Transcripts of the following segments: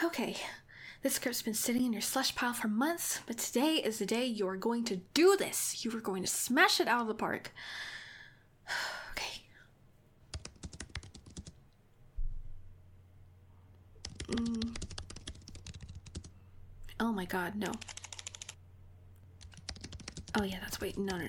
Okay, this script's been sitting in your slush pile for months, but today is the day you are going to do this. You are going to smash it out of the park. Okay. Oh my god, no. Oh yeah, that's wait. No.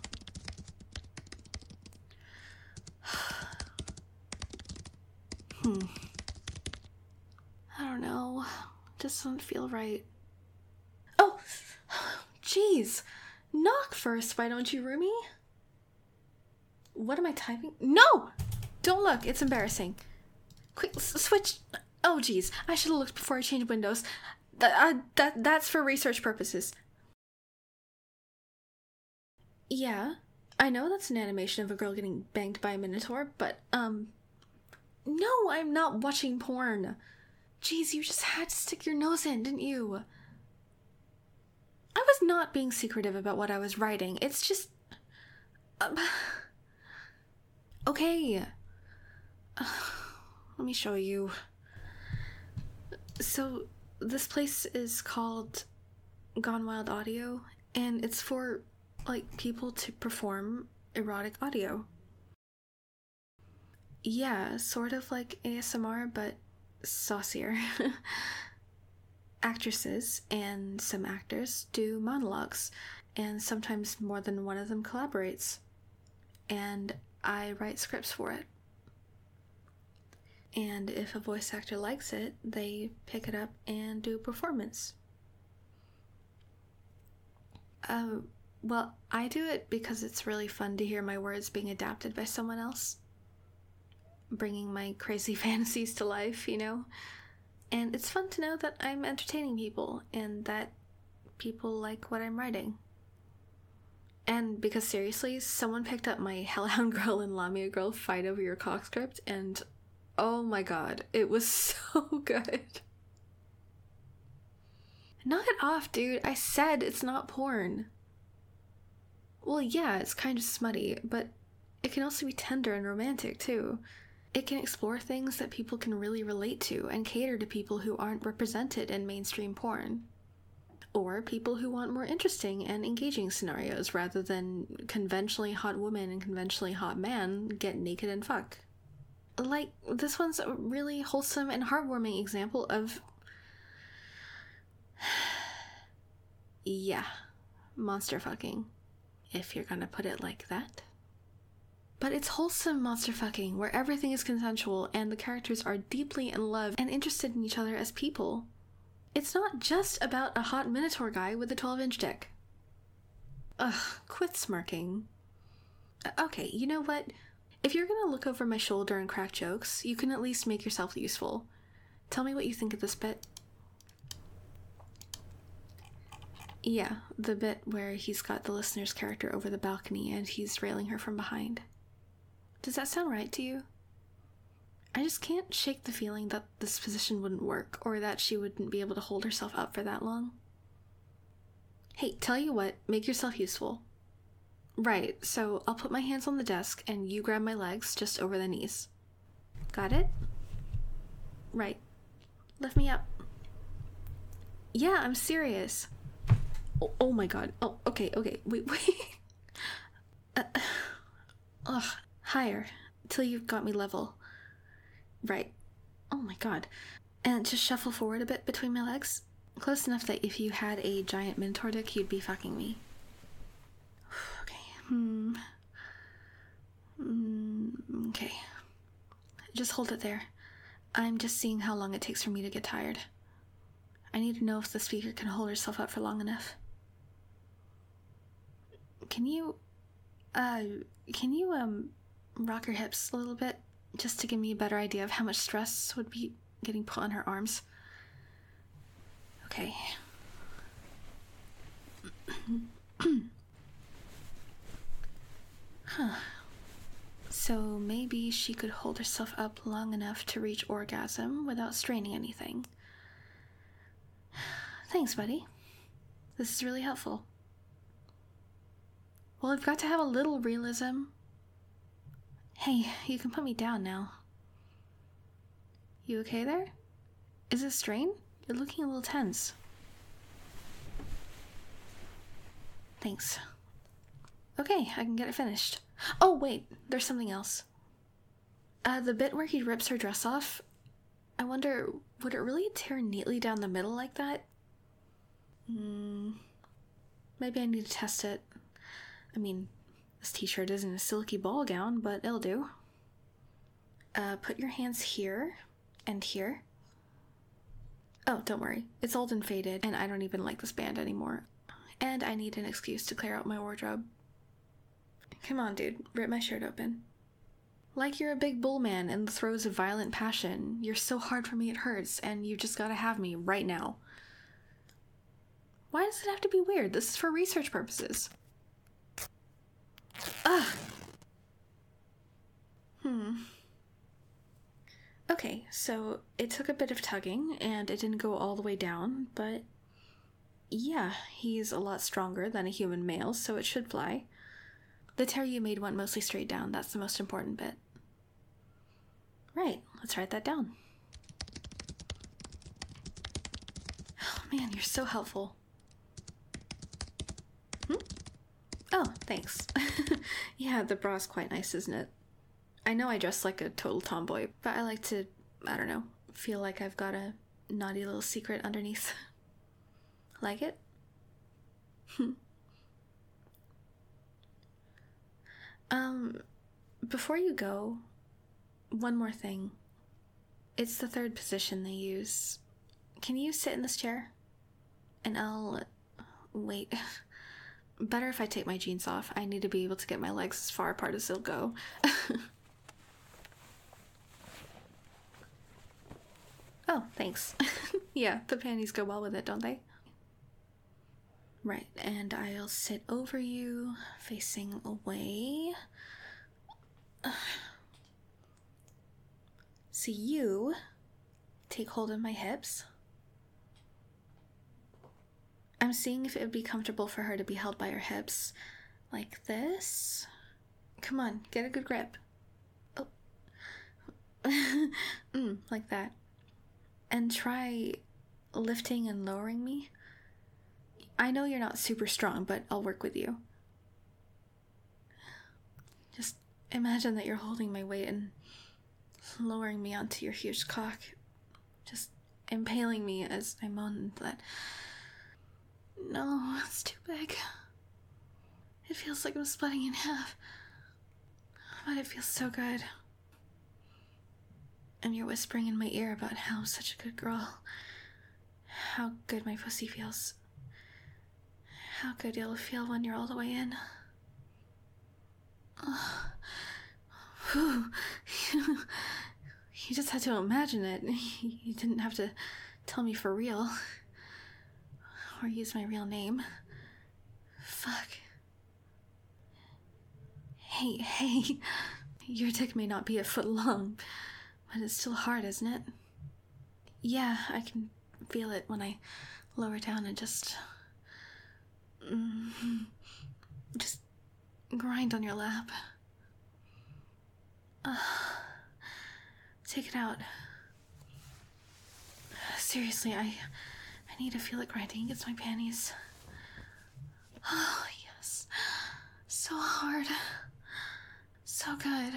I don't know. Just doesn't feel right. Oh! Jeez! Knock first, why don't you, Rumi? What am I typing? No! Don't look, it's embarrassing. Quick, switch. Oh, jeez. I should have looked before I changed windows. That's for research purposes. Yeah, I know that's an animation of a girl getting banged by a minotaur, but, no, I'm not watching porn. Jeez, you just had to stick your nose in, didn't you? I was not being secretive about what I was writing. It's just... Okay. Let me show you. So, this place is called Gone Wild Audio, and it's for, like, people to perform erotic audio. Yeah, sort of like ASMR, but saucier. Actresses and some actors do monologues, and sometimes more than one of them collaborates. And I write scripts for it. And if a voice actor likes it, they pick it up and do a performance. Well, I do it because it's really fun to hear my words being adapted by someone else. Bringing my crazy fantasies to life, you know? And it's fun to know that I'm entertaining people and that people like what I'm writing. And because seriously, someone picked up my Hellhound Girl and Lamia Girl fight over your cock script, and oh my god, it was so good. Knock it off, dude. I said it's not porn. Well, yeah, it's kind of smutty, but it can also be tender and romantic, too. It can explore things that people can really relate to and cater to people who aren't represented in mainstream porn. Or people who want more interesting and engaging scenarios rather than conventionally hot woman and conventionally hot man get naked and fuck. Like, this one's a really wholesome and heartwarming example of... yeah, monster fucking, if you're gonna put it like that. But it's wholesome monster fucking, where everything is consensual and the characters are deeply in love and interested in each other as people. It's not just about a hot minotaur guy with a 12-inch dick. Ugh, quit smirking. Okay, you know what? If you're gonna look over my shoulder and crack jokes, you can at least make yourself useful. Tell me what you think of this bit. Yeah, the bit where he's got the listener's character over the balcony and he's railing her from behind. Does that sound right to you? I just can't shake the feeling that this position wouldn't work, or that she wouldn't be able to hold herself up for that long. Hey, tell you what, make yourself useful. Right, so I'll put my hands on the desk and you grab my legs just over the knees. Got it? Right. Lift me up. Yeah, I'm serious. Oh my god. Oh, okay, wait. Ugh. Higher, till you've got me level. Right. Oh my god. And just shuffle forward a bit between my legs. Close enough that if you had a giant minotaur dick, you'd be fucking me. Okay. Okay. Just hold it there. I'm just seeing how long it takes for me to get tired. I need to know if the speaker can hold herself up for long enough. Can you rock her hips a little bit, just to give me a better idea of how much stress would be getting put on her arms? Okay. Huh. So maybe she could hold herself up long enough to reach orgasm without straining anything. Thanks, buddy. This is really helpful. Well, I've got to have a little realism. Hey, you can put me down now. You okay there? Is it a strain? You're looking a little tense. Thanks. Okay, I can get it finished. Oh, wait, there's something else. The bit where he rips her dress off, I wonder, would it really tear neatly down the middle like that? Maybe I need to test it. I mean, this t-shirt isn't a silky ball gown, but it'll do. Put your hands here and here. Oh, don't worry. It's old and faded, and I don't even like this band anymore. And I need an excuse to clear out my wardrobe. Come on, dude. Rip my shirt open. Like you're a big bull man in the throes of violent passion. You're so hard for me it hurts, and you just gotta have me right now. Why does it have to be weird? This is for research purposes. Ugh. Okay, so it took a bit of tugging, and it didn't go all the way down, but yeah, he's a lot stronger than a human male, so it should fly. The tear you made went mostly straight down. That's the most important bit. Right, let's write that down. Oh man, you're so helpful. Oh, thanks. Yeah, the bra's quite nice, isn't it? I know I dress like a total tomboy, but I like to, I don't know, feel like I've got a naughty little secret underneath. Like it? Before you go, one more thing. It's the third position they use. Can you sit in this chair? And wait. Better if I take my jeans off. I need to be able to get my legs as far apart as they'll go. Oh, thanks. Yeah, the panties go well with it, don't they? Right, and I'll sit over you, facing away. So you take hold of my hips. I'm seeing if it would be comfortable for her to be held by her hips. Like this. Come on, get a good grip. Oh. Like that. And try lifting and lowering me. I know you're not super strong, but I'll work with you. Just imagine that you're holding my weight and lowering me onto your huge cock. Just impaling me as I moan that. No, it's too big. It feels like I'm splitting in half. But it feels so good. And you're whispering in my ear about how I'm such a good girl. How good my pussy feels. How good you'll feel when you're all the way in. You just had to imagine it. You didn't have to tell me for real. Or use my real name. Fuck. Hey. Your dick may not be a foot long, but it's still hard, isn't it? Yeah, I can feel it when I lower down and just grind on your lap. Take it out. Seriously, I need to feel it grinding against my panties. Oh, yes. So hard. So good.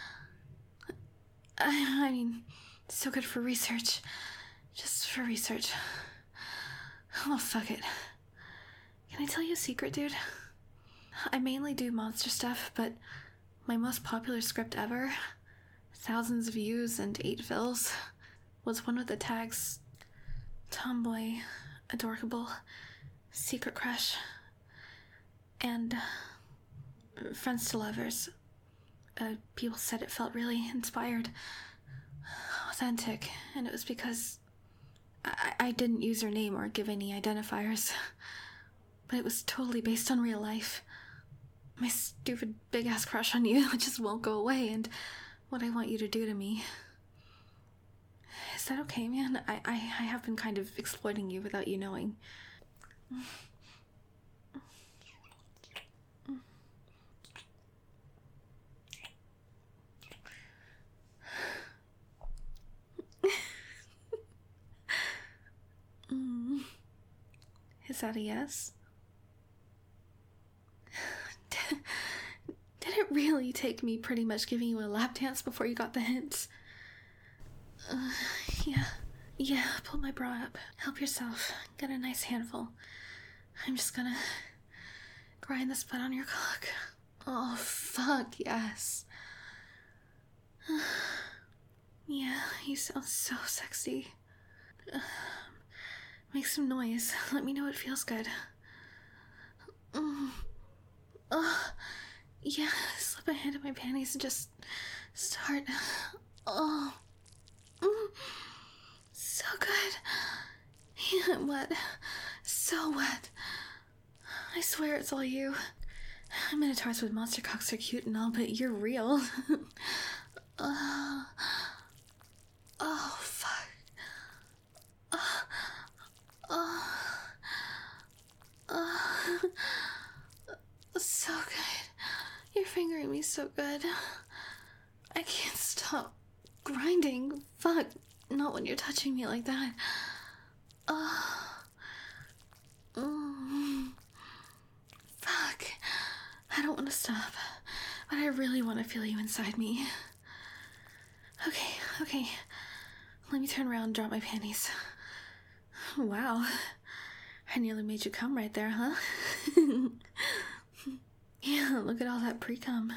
I mean, so good for research. Just for research. Oh, fuck it. Can I tell you a secret, dude? I mainly do monster stuff, but my most popular script ever, thousands of views and 8 fills, was one with the tags tomboy, adorable, secret crush, and friends to lovers. People said it felt really inspired, authentic, and it was because I didn't use her name or give any identifiers, but it was totally based on real life. My stupid big-ass crush on you just won't go away, and what I want you to do to me. Is that okay, man? I have been kind of exploiting you without you knowing. Is that a yes? Did it really take me pretty much giving you a lap dance before you got the hint? Yeah. Yeah, pull my bra up. Help yourself. Get a nice handful. I'm just gonna grind this butt on your cock. Oh, fuck, yes. Yeah, you sound so sexy. Make some noise. Let me know it feels good. Yeah, slip a hand in my panties and just start. Oh. So good. Yeah, wet. So wet. I swear it's all you. Minotaurs with monster cocks are cute and all, but you're real. Oh, fuck. So good. You're fingering me so good. I can't stop grinding. Fuck. Not when you're touching me like that. Fuck. I don't want to stop, but I really want to feel you inside me. Okay. Let me turn around and drop my panties. Wow. I nearly made you come right there, huh? Yeah, look at all that pre-cum.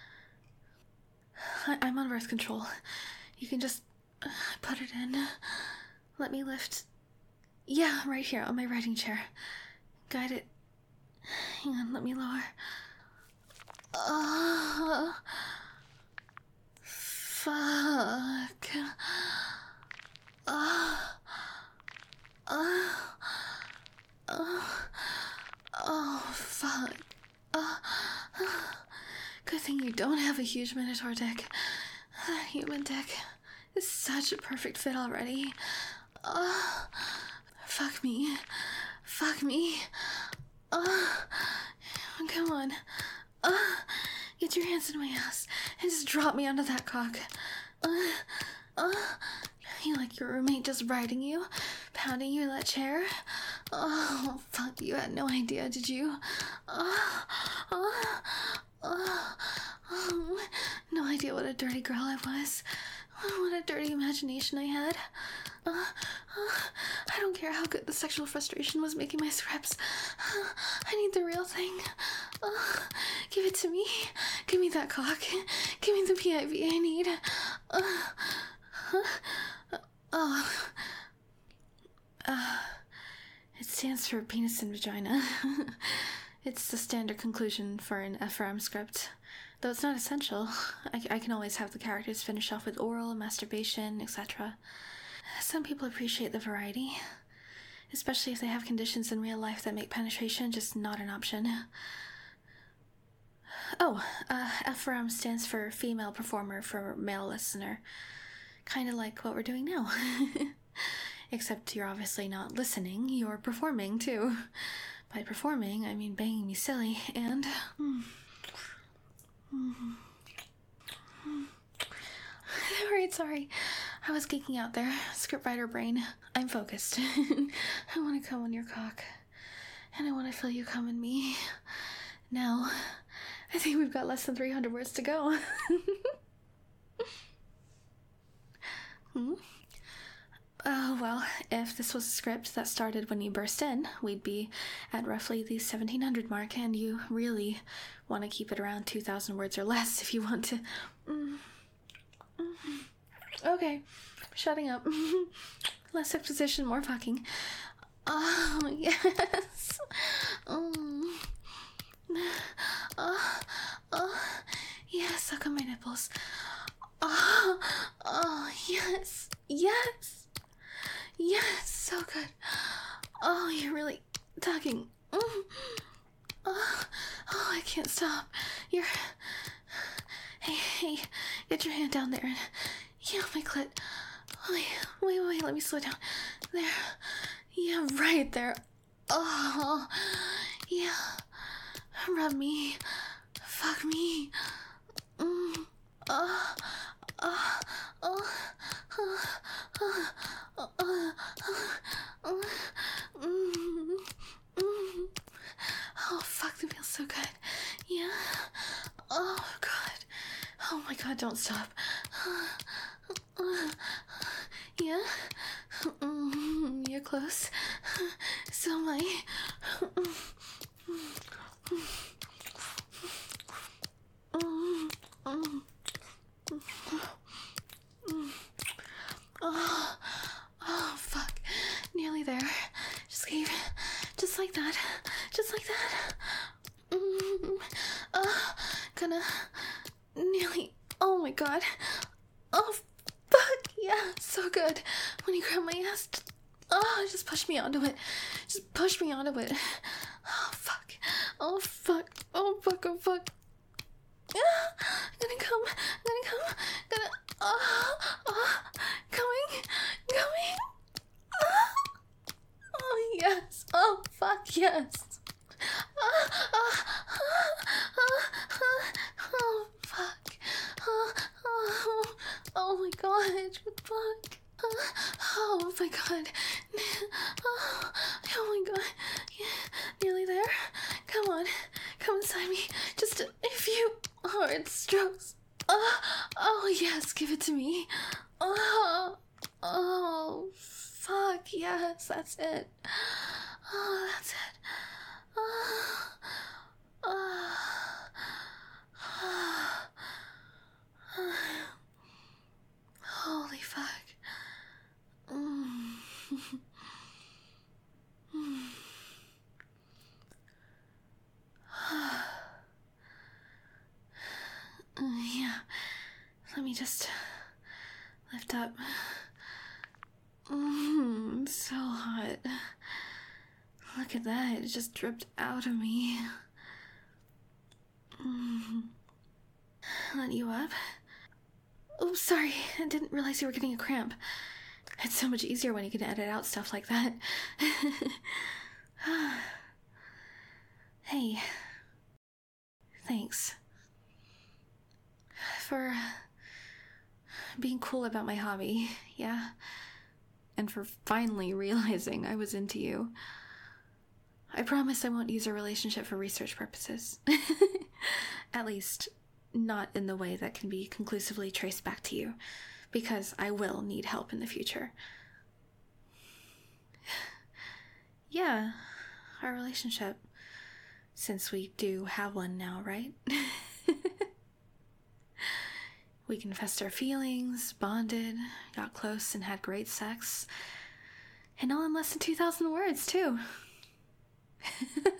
I'm on birth control. You can just put it in. Let me lift. Yeah, right here on my writing chair. Guide it. Hang on, let me lower. Fuck. Oh, fuck. Good thing you don't have a huge Minotaur dick. That human dick is such a perfect fit already. Fuck me. Come on. Get your hands in my ass and just drop me onto that cock. You like your roommate just riding you, pounding you in that chair? Oh, fuck, you had no idea, did you? No idea what a dirty girl I was. What a dirty imagination I had. I don't care how good the sexual frustration was making my scripts. I need the real thing. Give it to me. Give me that cock. Give me the PIV I need. It stands for penis and vagina. It's the standard conclusion for an FRM script. Though it's not essential, I can always have the characters finish off with oral, masturbation, etc. Some people appreciate the variety, especially if they have conditions in real life that make penetration just not an option. FRM stands for female performer for male listener. Kind of like what we're doing now. Except you're obviously not listening, you're performing too. By performing, I mean banging me silly, and... Alright, sorry. I was geeking out there. Scriptwriter brain. I'm focused. I want to come on your cock. And I want to feel you come in me. Now, I think we've got less than 300 words to go. Oh, well, if this was a script that started when you burst in, we'd be at roughly the 1700 mark, and you really want to keep it around 2,000 words or less if you want to... Okay, shutting up. Less exposition, more fucking. Oh, yes. Yeah, suck on my nipples. Oh, yes. Yes, so good. Oh, you're really tugging. I can't stop. Hey, get your hand down there and my clit. Wait, let me slow down. There. Yeah, right there. Oh, yeah. Rub me. Fuck me. don't stop. Yeah? You're close. So am I. Oh, fuck. Nearly there. Just keep. Just like that. Just like that. Gonna. Nearly. Oh my god. Oh, fuck. Yeah, so good. When you grab my ass. Just push me onto it. Just push me onto it. Oh, fuck. Oh, fuck. Oh, fuck. Oh, fuck. I'm gonna come. Coming. Oh, yes. Oh, fuck, yes. Oh, fuck. Oh my god, fuck. Oh my god. Oh my god. Yeah, nearly there. Come on. Come inside me. Just a few hard strokes. Oh yes, give it to me. Oh, fuck, yes, that's it. Oh, that's it. Holy fuck. Yeah, let me just lift up. So hot. Look at that, it just dripped out of me. Let you up. Oh, sorry, I didn't realize you were getting a cramp. It's so much easier when you can edit out stuff like that. Hey, thanks for being cool about my hobby, yeah? And for finally realizing I was into you. I promise I won't use our relationship for research purposes. At least, not in the way that can be conclusively traced back to you, because I will need help in the future. Yeah, our relationship. Since we do have one now, right? We confessed our feelings, bonded, got close, and had great sex. And all in less than 2,000 words, too.